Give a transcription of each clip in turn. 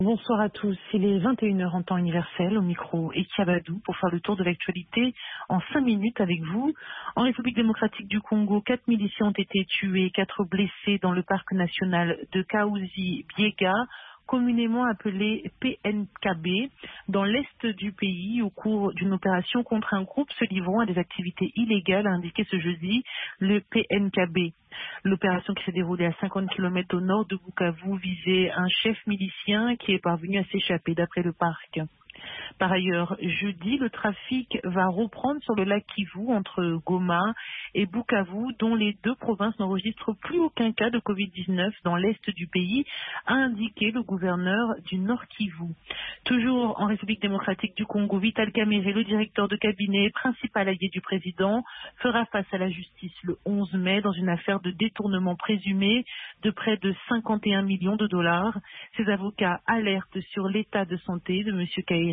Bonsoir à tous, il est 21 heures en temps universel, au micro Ekiabadou pour faire le tour de l'actualité en 5 minutes avec vous. En République démocratique du Congo, 4 miliciens ont été tués, 4 blessés dans le parc national de Kahuzi-Biega, communément appelé PNKB, dans l'est du pays, au cours d'une opération contre un groupe se livrant à des activités illégales, a indiqué ce jeudi le PNKB. L'opération qui s'est déroulée à 50 km au nord de Bukavu visait un chef milicien qui est parvenu à s'échapper d'après le parc. Par ailleurs, jeudi, le trafic va reprendre sur le lac Kivu entre Goma et Bukavu, dont les deux provinces n'enregistrent plus aucun cas de Covid-19 dans l'est du pays, a indiqué le gouverneur du Nord Kivu. Toujours en République démocratique du Congo, Vital Kamerhe, le directeur de cabinet principal allié du président, fera face à la justice le 11 mai dans une affaire de détournement présumé de près de 51 millions de dollars. Ses avocats alertent sur l'état de santé de M.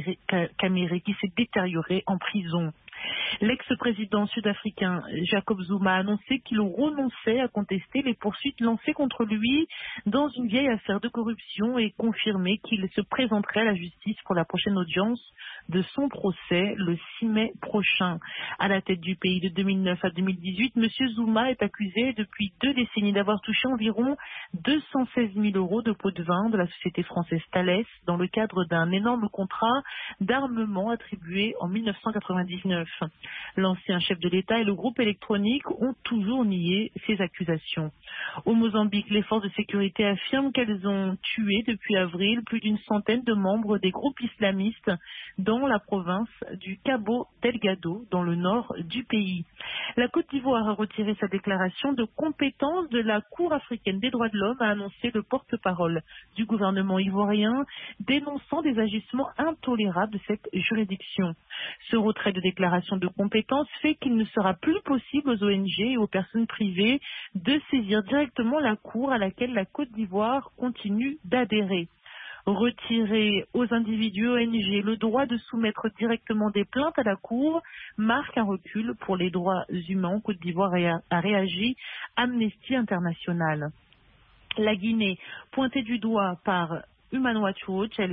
Kamerhe qui s'est détérioré en prison. L'ex-président sud-africain Jacob Zuma a annoncé qu'il renonçait à contester les poursuites lancées contre lui dans une vieille affaire de corruption et confirmé qu'il se présenterait à la justice pour la prochaine audience de son procès le 6 mai prochain. À la tête du pays de 2009 à 2018, M. Zuma est accusé depuis 2 décennies d'avoir touché environ 216 000 euros de pots de vin de la société française Thales dans le cadre d'un énorme contrat d'armement attribué en 1999. L'ancien chef de l'État et le groupe électronique ont toujours nié ces accusations. Au Mozambique, les forces de sécurité affirment qu'elles ont tué depuis avril plus d'une centaine de membres des groupes islamistes dans la province du Cabo Delgado, dans le nord du pays. La Côte d'Ivoire a retiré sa déclaration de compétence de la Cour africaine des droits de l'homme, a annoncé le porte-parole du gouvernement ivoirien, dénonçant des agissements intolérables de cette juridiction. Ce retrait de déclaration de compétence fait qu'il ne sera plus possible aux ONG et aux personnes privées de saisir directement la Cour à laquelle la Côte d'Ivoire continue d'adhérer. Retirer aux individus ONG le droit de soumettre directement des plaintes à la Cour marque un recul pour les droits humains en Côte d'Ivoire, a réagi Amnesty International. La Guinée, pointée du doigt par Human Rights Watch, elle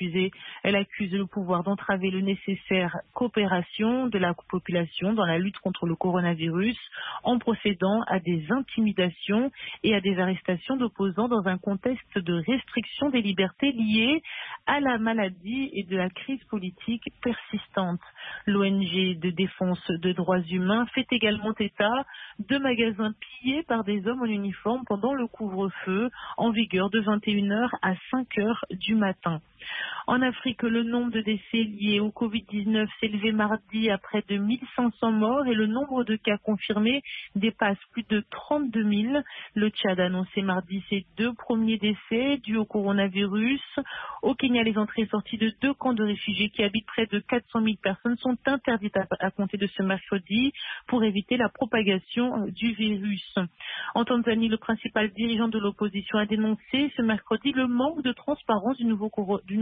accuse le pouvoir d'entraver le nécessaire coopération de la population dans la lutte contre le coronavirus en procédant à des intimidations et à des arrestations d'opposants dans un contexte de restriction des libertés liées à la maladie et de la crise politique persistante. L'ONG de défense de droits humains fait également état de magasins pillés par des hommes en uniforme pendant le couvre-feu en vigueur de 21 h à 5 h du matin. En Afrique, le nombre de décès liés au Covid-19 s'est élevé mardi à près de 1500 morts et le nombre de cas confirmés dépasse plus de 32 000. Le Tchad a annoncé mardi ses 2 premiers décès dus au coronavirus. Au Kenya, les entrées et sorties de 2 camps de réfugiés qui habitent près de 400 000 personnes sont interdites à compter de ce mercredi pour éviter la propagation du virus. En Tanzanie, le principal dirigeant de l'opposition a dénoncé ce mercredi le manque de transparence du nouveau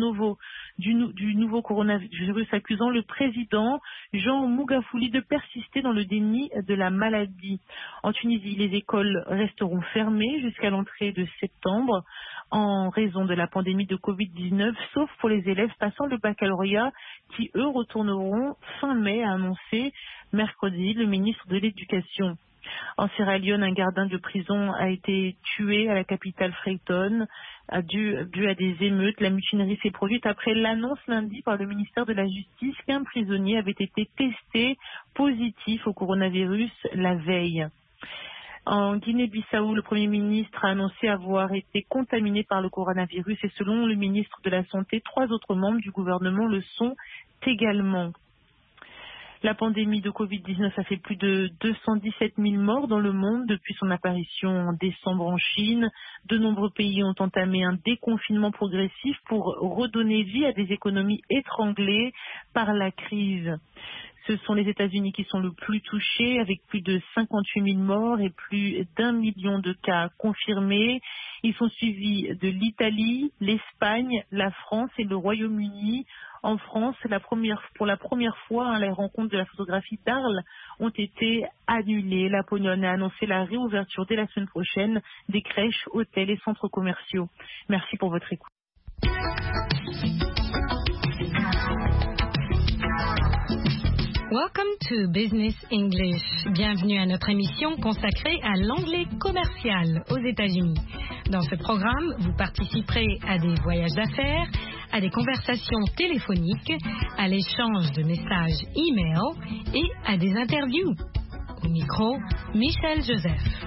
coronavirus, accusant le président Jean Magufuli de persister dans le déni de la maladie. En Tunisie, les écoles resteront fermées jusqu'à l'entrée de septembre en raison de la pandémie de Covid-19, sauf pour les élèves passant le baccalauréat qui, eux, retourneront fin mai, a annoncé mercredi le ministre de l'Éducation. En Sierra Leone, un gardien de prison a été tué à la capitale Freetown dû à des émeutes. La mutinerie s'est produite après l'annonce lundi par le ministère de la Justice qu'un prisonnier avait été testé positif au coronavirus la veille. En Guinée-Bissau, le Premier ministre a annoncé avoir été contaminé par le coronavirus et selon le ministre de la Santé, 3 autres membres du gouvernement le sont également. La pandémie de Covid-19 a fait plus de 217 000 morts dans le monde depuis son apparition en décembre en Chine. De nombreux pays ont entamé un déconfinement progressif pour redonner vie à des économies étranglées par la crise. Ce sont les États-Unis qui sont le plus touchés, avec plus de 58 000 morts et plus d'1 million de cas confirmés. Ils sont suivis de l'Italie, l'Espagne, la France et le Royaume-Uni. En France, pour la première fois, les rencontres de la photographie d'Arles ont été annulées. La Pologne a annoncé la réouverture dès la semaine prochaine des crèches, hôtels et centres commerciaux. Merci pour votre écoute. Welcome to Business English. Bienvenue à notre émission consacrée à l'anglais commercial aux États-Unis. Dans ce programme, vous participerez à des voyages d'affaires, à des conversations téléphoniques, à l'échange de messages e-mail et à des interviews. Au micro, Michel Joseph.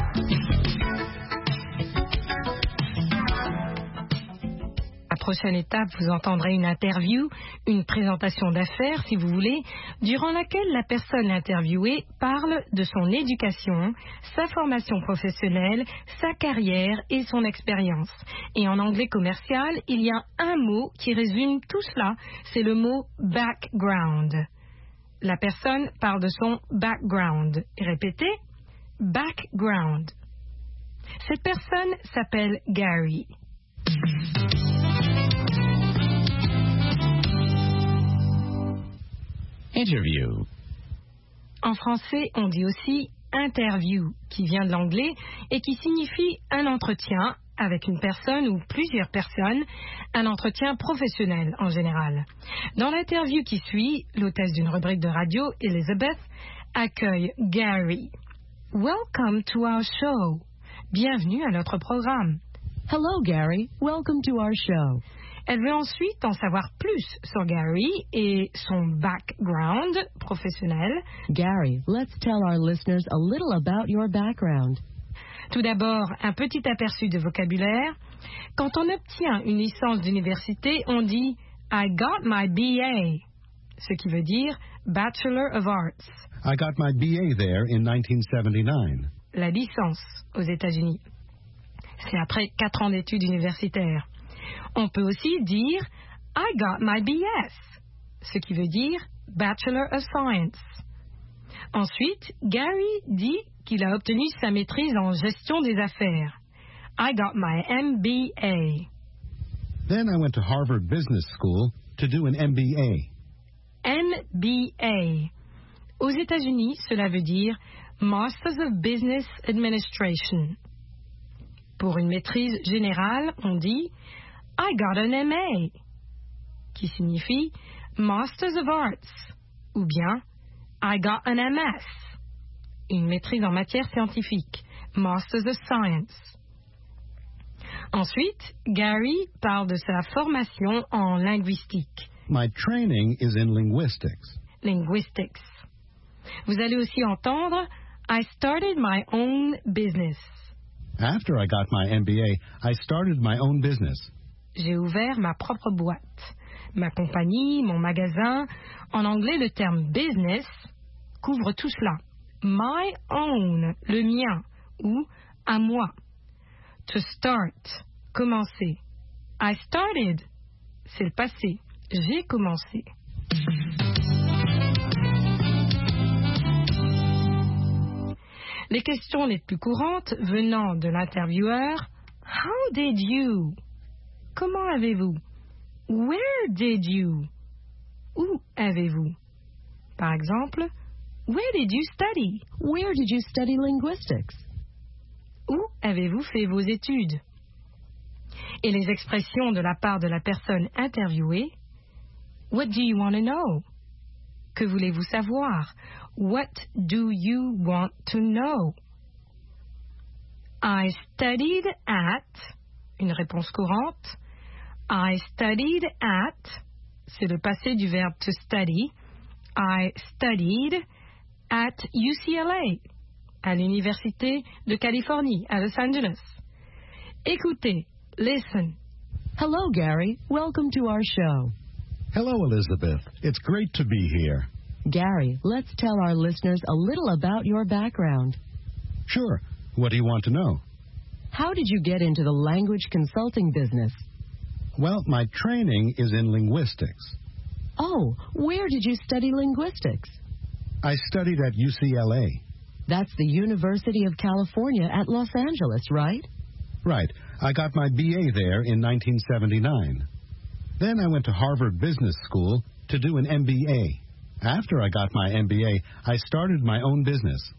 À la prochaine étape, vous entendrez une interview, une présentation d'affaires, si vous voulez, durant laquelle la personne interviewée parle de son éducation, sa formation professionnelle, sa carrière et son expérience. Et en anglais commercial, il y a un mot qui résume tout cela, c'est le mot background. La personne parle de son background. Répétez, background. Cette personne s'appelle Gary. Interview. En français, on dit aussi interview, qui vient de l'anglais et qui signifie un entretien avec une personne ou plusieurs personnes, un entretien professionnel en général. Dans l'interview qui suit, l'hôtesse d'une rubrique de radio, Elizabeth, accueille Gary. Welcome to our show. Bienvenue à notre programme. Hello, Gary. Welcome to our show. Elle veut ensuite en savoir plus sur Gary et son background professionnel. Gary, let's tell our listeners a little about your background. Tout d'abord, un petit aperçu de vocabulaire. Quand on obtient une licence d'université, on dit « I got my BA », ce qui veut dire « Bachelor of Arts ». I got my BA there in 1979. La licence aux États-Unis. C'est après 4 ans d'études universitaires. On peut aussi dire « I got my BS », ce qui veut dire « Bachelor of Science ». Ensuite, Gary dit qu'il a obtenu sa maîtrise en gestion des affaires. « I got my MBA ». Then I went to Harvard Business School to do an MBA. MBA. Aux États-Unis, cela veut dire « Masters of Business Administration ». Pour une maîtrise générale, on dit « I got an MA », qui signifie « Masters of Arts » ou bien « I got an MS », une maîtrise en matière scientifique, « Masters of Science ». Ensuite, Gary parle de sa formation en linguistique. My training is in linguistics. Linguistics. Vous allez aussi entendre « I started my own business ». After I got my MBA, I started my own business. J'ai ouvert ma propre boîte, ma compagnie, mon magasin. En anglais, le terme business couvre tout cela. My own, le mien, ou à moi. To start, commencer. I started, c'est le passé. J'ai commencé. Les questions les plus courantes venant de l'intervieweur. How did you? Comment avez-vous? Where did you? Où avez-vous? Par exemple, where did you study? Where did you study linguistics? Où avez-vous fait vos études? Et les expressions de la part de la personne interviewée. What do you want to know? Que voulez-vous savoir? What do you want to know? I studied at, une réponse courante. I studied at, c'est le passé du verbe to study. I studied at UCLA, à l'Université de Californie, à Los Angeles. Écoutez, listen. Hello, Gary. Welcome to our show. Hello, Elizabeth. It's great to be here. Gary, let's tell our listeners a little about your background. Sure. What do you want to know? How did you get into the language consulting business? Well, my training is in linguistics. Oh, where did you study linguistics? I studied at UCLA. That's the University of California at Los Angeles, right? Right. I got my BA there in 1979. Then I went to Harvard Business School to do an MBA. After I got my MBA, I started my own business.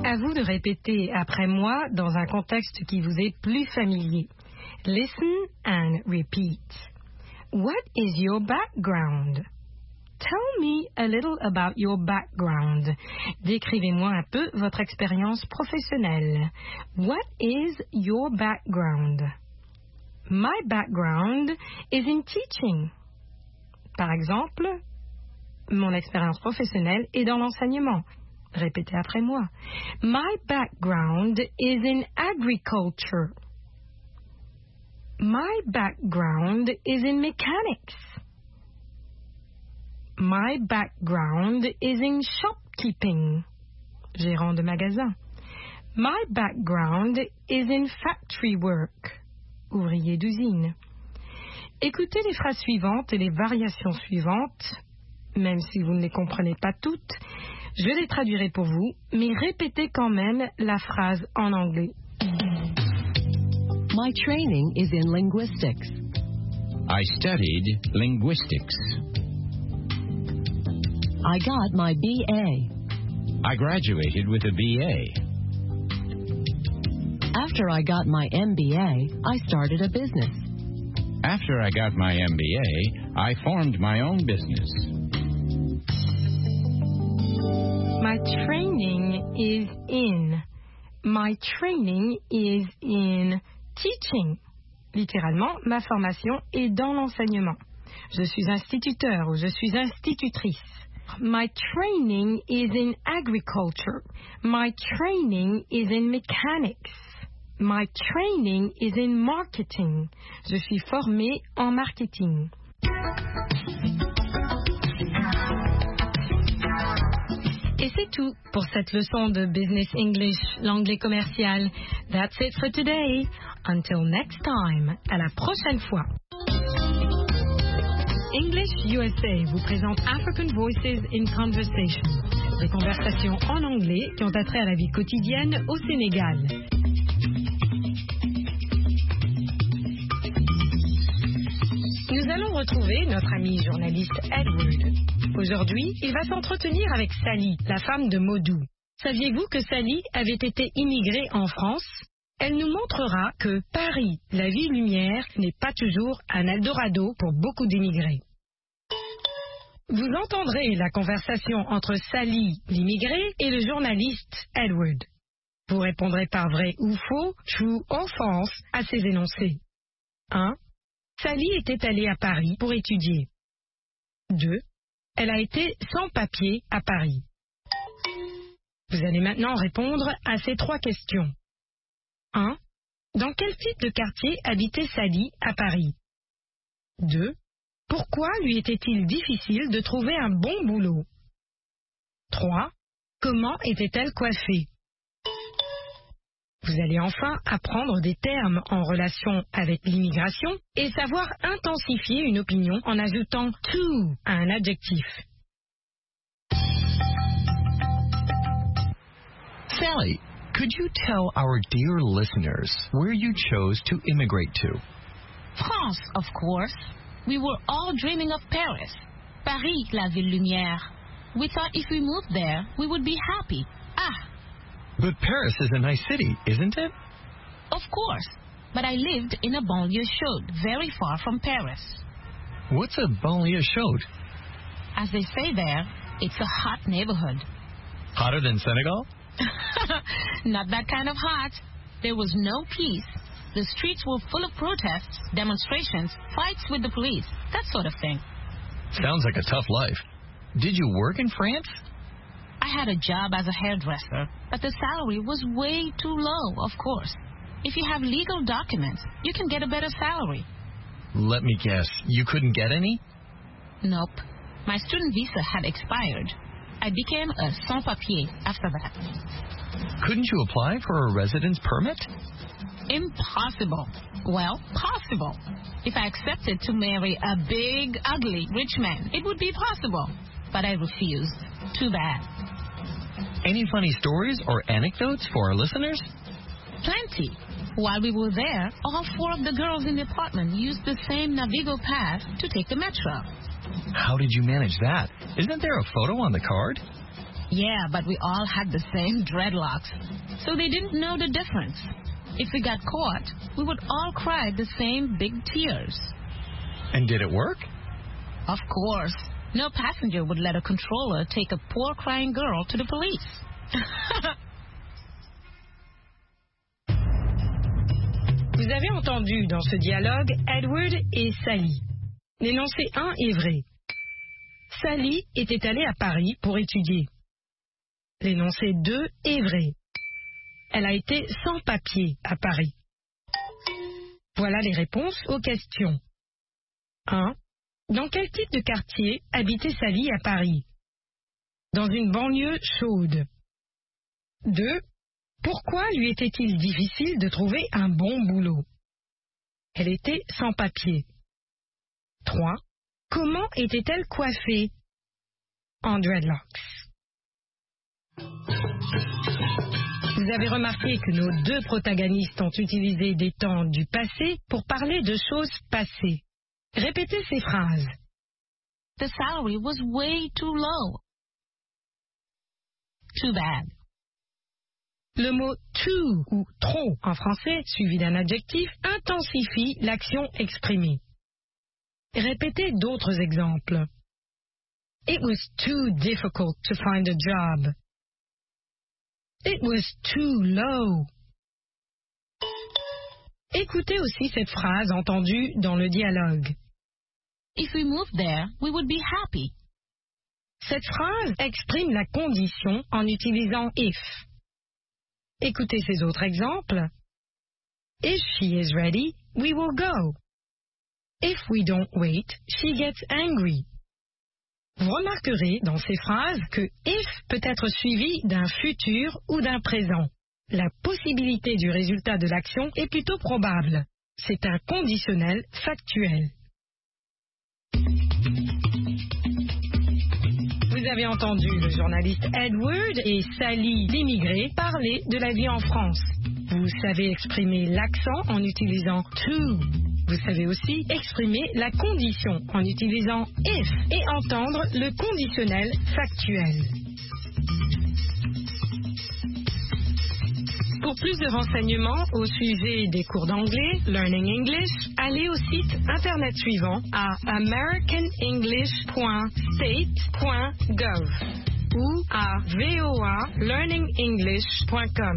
À vous de répéter après moi dans un contexte qui vous est plus familier. Listen and repeat. What is your background? Tell me a little about your background. Décrivez-moi un peu votre expérience professionnelle. What is your background? My background is in teaching. Par exemple, mon expérience professionnelle est dans l'enseignement. Répétez après moi. My background is in agriculture. My background is in mechanics. My background is in shopkeeping. Gérant de magasin. My background is in factory work. Ouvrier d'usine. Écoutez les phrases suivantes et les variations suivantes, même si vous ne les comprenez pas toutes. Je les traduirai pour vous, mais répétez quand même la phrase en anglais. My training is in linguistics. I studied linguistics. I got my BA. I graduated with a BA. After I got my MBA, I started a business. After I got my MBA, I formed my own business. My training is in. My training is in teaching. Littéralement, ma formation est dans l'enseignement. Je suis instituteur ou je suis institutrice. My training is in agriculture. My training is in mechanics. My training is in marketing. Je suis formée en marketing. Et c'est tout pour cette leçon de Business English, l'anglais commercial. That's it for today. Until next time. À la prochaine fois. English USA vous présente African Voices in Conversation. Des conversations en anglais qui ont attrait à la vie quotidienne au Sénégal. Nous allons retrouver notre ami journaliste Edward. Aujourd'hui, il va s'entretenir avec Sally, la femme de Modou. Saviez-vous que Sally avait été immigrée en France? Elle nous montrera que Paris, la ville lumière, n'est pas toujours un Eldorado pour beaucoup d'immigrés. Vous entendrez la conversation entre Sally, l'immigrée, et le journaliste Edward. Vous répondrez par vrai ou faux, true or false, à ces énoncés. 1. Sally était allée à Paris pour étudier. 2. Elle a été sans papier à Paris. Vous allez maintenant répondre à ces 3 questions. 1. Dans quel type de quartier habitait Sally à Paris? 2. Pourquoi lui était-il difficile de trouver un bon boulot? 3. Comment était-elle coiffée? Vous allez enfin apprendre des termes en relation avec l'immigration et savoir intensifier une opinion en ajoutant to à un adjectif. Sally, could you tell our dear listeners where you chose to immigrate to? France, of course. We were all dreaming of Paris. Paris, la ville lumière. We thought if we moved there, we would be happy. But Paris is a nice city, isn't it? Of course. But I lived in a banlieue chaude, very far from Paris. What's a banlieue chaude? As they say there, it's a hot neighborhood. Hotter than Senegal? Not that kind of hot. There was no peace. The streets were full of protests, demonstrations, fights with the police, that sort of thing. Sounds like a tough life. Did you work in France? I had a job as a hairdresser, but the salary was way too low, of course. If you have legal documents, you can get a better salary. Let me guess, you couldn't get any? Nope. My student visa had expired. I became a sans-papier after that. Couldn't you apply for a residence permit? Impossible. Well, possible. If I accepted to marry a big, ugly, rich man, it would be possible. But I refused. Too bad. Any funny stories or anecdotes for our listeners? Plenty. While we were there, all 4 of the girls in the apartment used the same Navigo pass to take the metro. How did you manage that? Isn't there a photo on the card? Yeah, but we all had the same dreadlocks, so they didn't know the difference. If we got caught, we would all cry the same big tears. And did it work? Of course. No passenger would let a controller take a poor crying girl to the police. Vous avez entendu dans ce dialogue Edward et Sally. L'énoncé 1 est vrai. Sally était allée à Paris pour étudier. L'énoncé 2 est vrai. Elle a été sans papier à Paris. Voilà les réponses aux questions. 1. Dans quel type de quartier habitait Sally à Paris? Dans une banlieue chaude. 2. Pourquoi lui était-il difficile de trouver un bon boulot? Elle était sans papier. 3. Comment était-elle coiffée? En dreadlocks. Vous avez remarqué que nos deux protagonistes ont utilisé des temps du passé pour parler de choses passées. Répétez ces phrases. The salary was way too low. Too bad. Le mot too ou trop en français, suivi d'un adjectif, intensifie l'action exprimée. Répétez d'autres exemples. It was too difficult to find a job. It was too low. Écoutez aussi cette phrase entendue dans le dialogue. If we moved there, we would be happy. Cette phrase exprime la condition en utilisant if. Écoutez ces autres exemples. If she is ready, we will go. If we don't wait, she gets angry. Vous remarquerez dans ces phrases que if peut être suivi d'un futur ou d'un présent. La possibilité du résultat de l'action est plutôt probable. C'est un conditionnel factuel. Vous avez entendu le journaliste Edward et Sally l'immigré parler de la vie en France. Vous savez exprimer l'accent en utilisant to. Vous savez aussi exprimer la condition en utilisant if et entendre le conditionnel factuel. Pour plus de renseignements au sujet des cours d'anglais, Learning English, allez au site internet suivant à americanenglish.state.gov ou à voalearningenglish.com.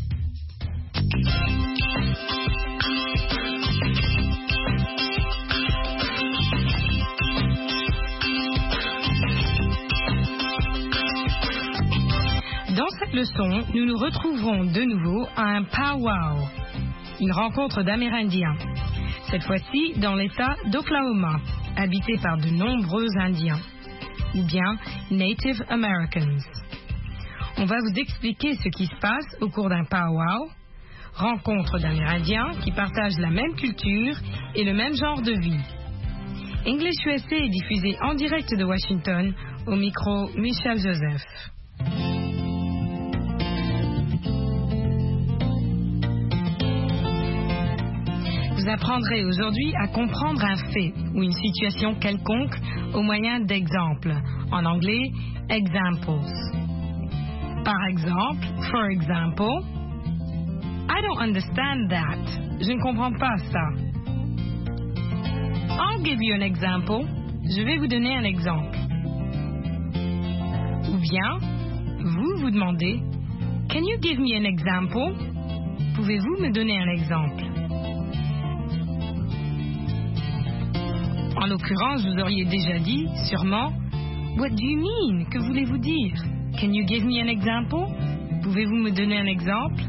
Dans cette leçon, nous nous retrouverons de nouveau à un powwow, une rencontre d'Amérindiens, cette fois-ci dans l'État d'Oklahoma, habité par de nombreux Indiens, ou bien Native Americans. On va vous expliquer ce qui se passe au cours d'un powwow, rencontre d'Amérindiens qui partagent la même culture et le même genre de vie. English USA est diffusé en direct de Washington, au micro Michel Joseph. Vous apprendrez aujourd'hui à comprendre un fait ou une situation quelconque au moyen d'exemples. En anglais, examples. Par exemple, for example, I don't understand that. Je ne comprends pas ça. I'll give you an example. Je vais vous donner un exemple. Ou bien, vous demandez, Can you give me an example? Pouvez-vous me donner un exemple? En l'occurrence, vous auriez déjà dit, sûrement, What do you mean? Que voulez-vous dire? Can you give me an example? Pouvez-vous me donner un exemple?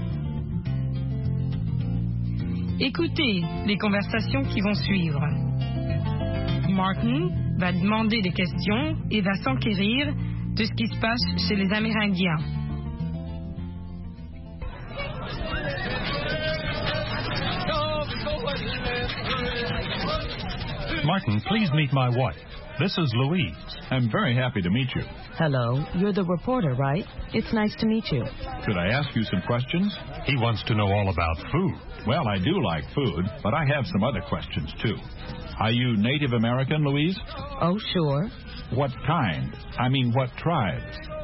Écoutez les conversations qui vont suivre. Martin va demander des questions et va s'enquérir de ce qui se passe chez les Amérindiens. Martin, please meet my wife. This is Louise. I'm very happy to meet you. Hello, you're the reporter, right? It's nice to meet you. Could I ask you some questions? He wants to know all about food. Well, I do like food, but I have some other questions, too. Are you Native American, Louise? Oh, sure. What kind? I mean, what tribes?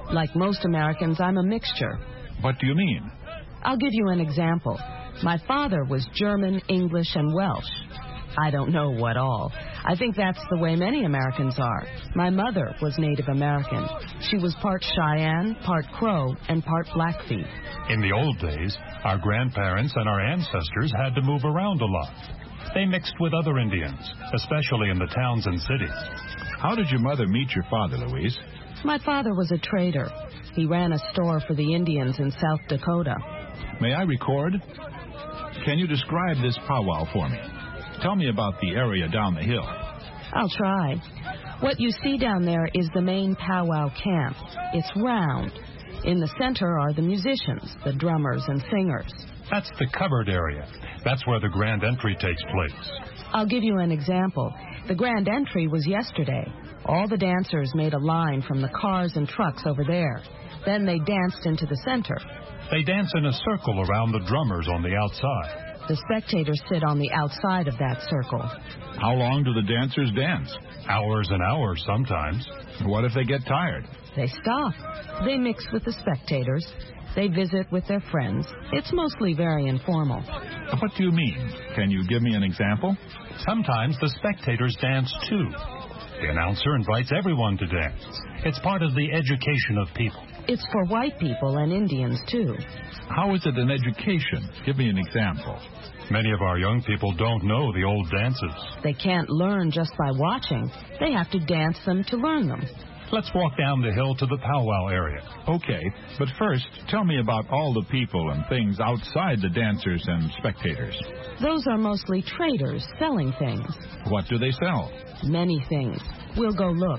Like most Americans, I'm a mixture. What do you mean? I'll give you an example. My father was German, English, and Welsh. I don't know what all. I think that's the way many Americans are. My mother was Native American. She was part Cheyenne, part Crow, and part Blackfeet. In the old days, our grandparents and our ancestors had to move around a lot. They mixed with other Indians, especially in the towns and cities. How did your mother meet your father, Louise? My father was a trader. He ran a store for the Indians in South Dakota. May I record? Can you describe this powwow for me? Tell me about the area down the hill. I'll try. What you see down there is the main powwow camp. It's round. In the center are the musicians, the drummers and singers. That's the covered area. That's where the grand entry takes place. I'll give you an example. The grand entry was yesterday. All the dancers made a line from the cars and trucks over there. Then they danced into the center. They dance in a circle around the drummers on the outside. The spectators sit on the outside of that circle. How long do the dancers dance? Hours and hours sometimes. What if they get tired? They stop. They mix with the spectators. They visit with their friends. It's mostly very informal. What do you mean? Can you give me an example? Sometimes the spectators dance too. The announcer invites everyone to dance. It's part of the education of people. It's for white people and Indians too. How is it an education? Give me an example. Many of our young people don't know the old dances. They can't learn just by watching. They have to dance them to learn them. Let's walk down the hill to the powwow area. Okay, but first, tell me about all the people and things outside the dancers and spectators. Those are mostly traders selling things. What do they sell? Many things. We'll go look.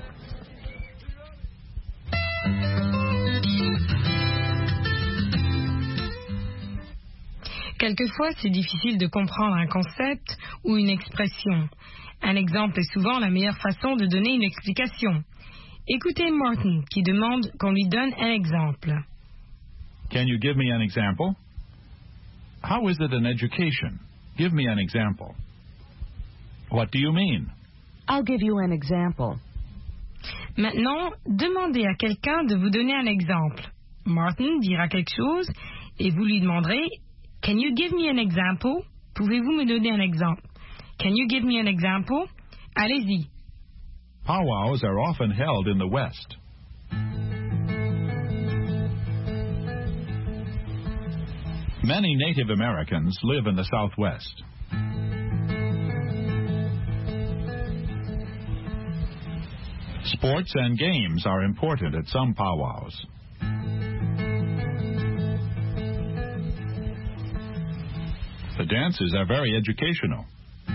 Quelquefois, c'est difficile de comprendre un concept ou une expression. Un exemple est souvent la meilleure façon de donner une explication. Écoutez Martin qui demande qu'on lui donne un exemple. Can you give me an example? How is it an education? Give me an example. What do you mean? I'll give you an example. Maintenant, demandez à quelqu'un de vous donner un exemple. Martin dira quelque chose et vous lui demanderez Can you give me an example? Pouvez-vous me donner un exemple? Can you give me an example? Allez-y. Powwows are often held in the West. Many Native Americans live in the Southwest. Sports and games are important at some powwows. The dances are very educational.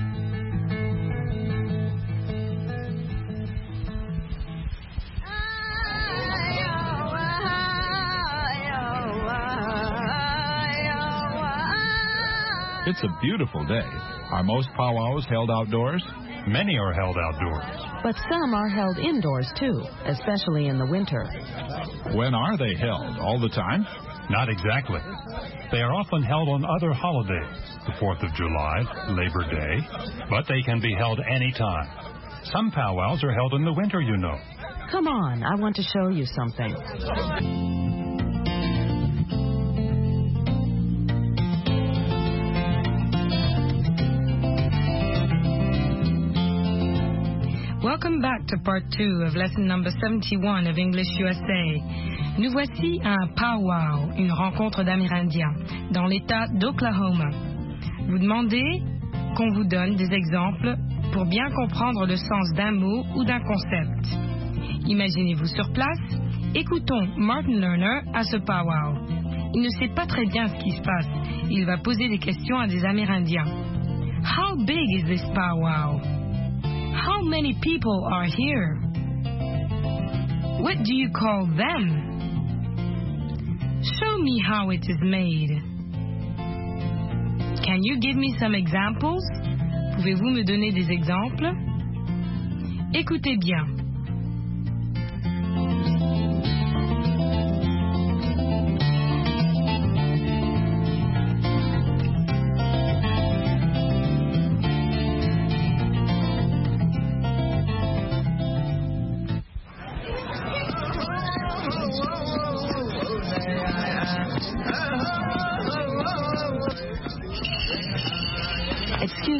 It's a beautiful day. Are most powwows held outdoors? Many are held outdoors. But some are held indoors, too, especially in the winter. When are they held? All the time? Not exactly. They are often held on other holidays, the 4th of July, Labor Day, but they can be held any time. Some powwows are held in the winter, you know. Come on, I want to show you something. Welcome back to part 2 of lesson number 71 of English USA. Nous voici à un powwow, une rencontre d'Amérindiens, dans l'État d'Oklahoma. Vous demandez qu'on vous donne des exemples pour bien comprendre le sens d'un mot ou d'un concept. Imaginez-vous sur place, écoutons Martin Lerner à ce powwow. Il ne sait pas très bien ce qui se passe. Il va poser des questions à des Amérindiens. How big is this powwow? How many people are here? What do you call them? Show me how it is made. Can you give me some examples? Pouvez-vous me donner des exemples? Écoutez bien.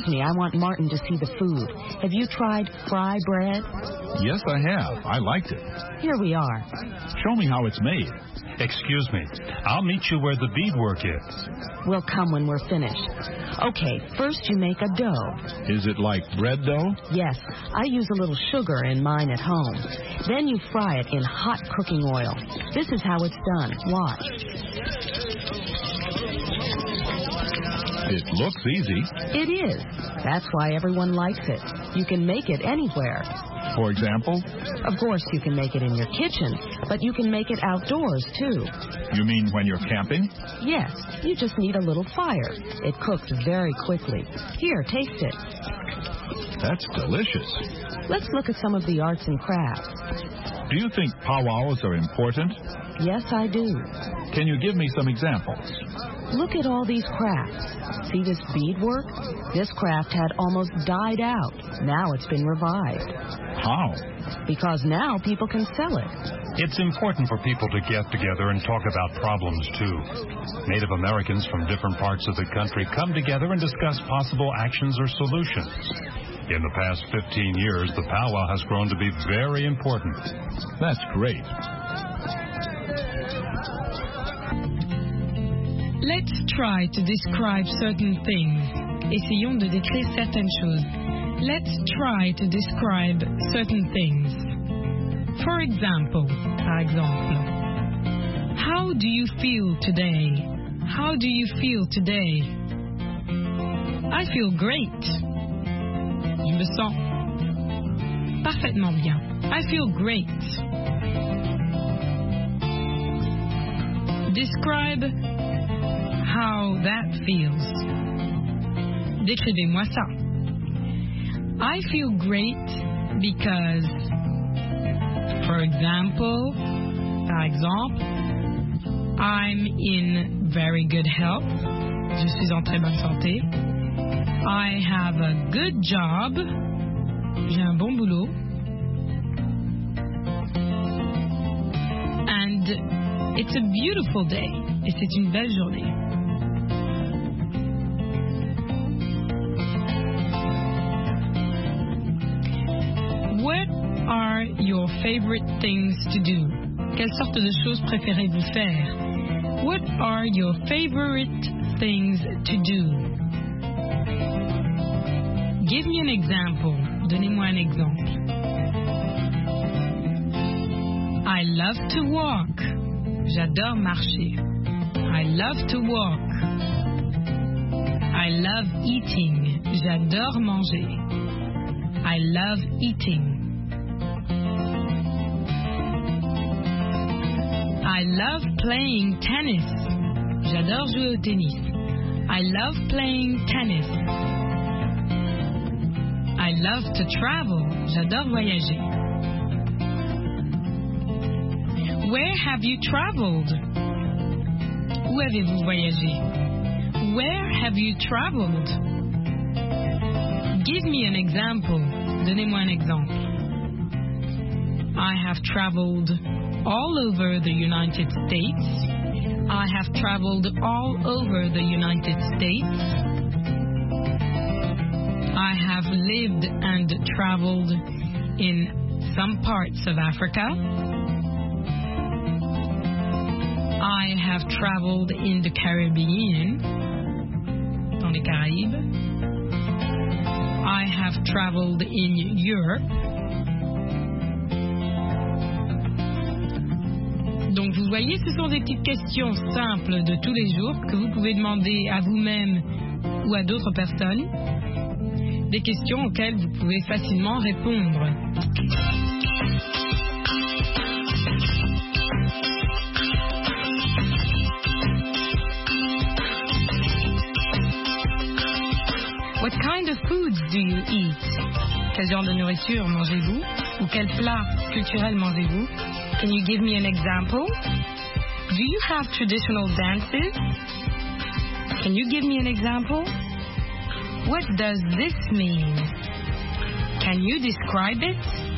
me. I want Martin to see the food. Have you tried fry bread? Yes, I have. I liked it. Here we are. Show me how it's made. Excuse me. I'll meet you where the beadwork is. We'll come when we're finished. Okay, first you make a dough. Is it like bread dough? Yes, I use a little sugar in mine at home. Then you fry it in hot cooking oil. This is how it's done. Watch. It looks easy. It is. That's why everyone likes it. You can make it anywhere. For example? Of course, you can make it in your kitchen, but you can make it outdoors, too. You mean when you're camping? Yes, you just need a little fire. It cooks very quickly. Here, taste it. That's delicious. Let's look at some of the arts and crafts. Do you think powwows are important? Yes, I do. Can you give me some examples? Look at all these crafts. See this beadwork? This craft had almost died out. Now it's been revived. How? Because now people can sell it. It's important for people to get together and talk about problems, too. Native Americans from different parts of the country come together and discuss possible actions or solutions. In the past 15 years, the powwow has grown to be very important. That's great. Let's try to describe certain things. Essayons de décrire certaines choses. Let's try to describe certain things. For example, par exemple, how do you feel today? How do you feel today? I feel great. Je me sens parfaitement bien. I feel great. Describe how that feels. Décrivez-moi ça. I feel great because, for example, par exemple, I'm in very good health. Je suis en très bonne santé. I have a good job. J'ai un bon boulot. And it's a beautiful day. Et c'est une belle journée. What are your favorite things to do? Quelle sorte de choses préférez-vous faire? What are your favorite things to do? Give me an example. Donnez-moi un exemple. I love to walk. J'adore marcher. I love to walk. I love eating. J'adore manger. I love eating. I love playing tennis. J'adore jouer au tennis. I love playing tennis. I love to travel. J'adore voyager. Where have you traveled? Où avez-vous voyagé? Where have you traveled? Give me an example. Donnez-moi un exemple. I have traveled all over the United States. I have traveled all over the United States. I have lived and traveled in some parts of Africa. I have traveled in the Caribbean, dans les Caraïbes. I have traveled in Europe. Donc vous voyez, ce sont des petites questions simples de tous les jours que vous pouvez demander à vous-même ou à d'autres personnes. Des questions auxquelles vous pouvez facilement répondre. What kind of foods do you eat? Quel genre de nourriture mangez-vous? Ou quel plat culturel mangez-vous? Can you give me an example? Do you have traditional dances? Can you give me an example? What does this mean? Can you describe it?